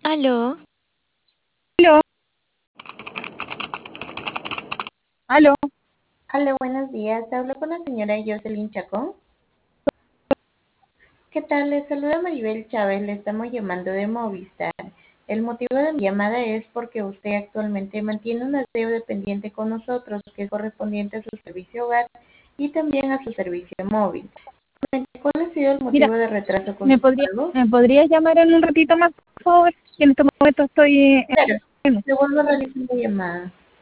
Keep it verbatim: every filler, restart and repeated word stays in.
Aló, Aló, aló. Hola, buenos días. Hablo con la señora Jocelyn Chacón. ¿Qué tal? Les saluda Maribel Chávez. Le estamos llamando de Movistar. El motivo de mi llamada es porque usted actualmente mantiene una deuda pendiente con nosotros que es correspondiente a su servicio hogar y también a su servicio móvil. ¿Cuál ha sido el Mira, motivo de retraso con ¿me sus podría, pagos? ¿me podrías llamar en un ratito más, por favor? Que en este momento estoy Claro, en... le vuelvo a realizar la llamada.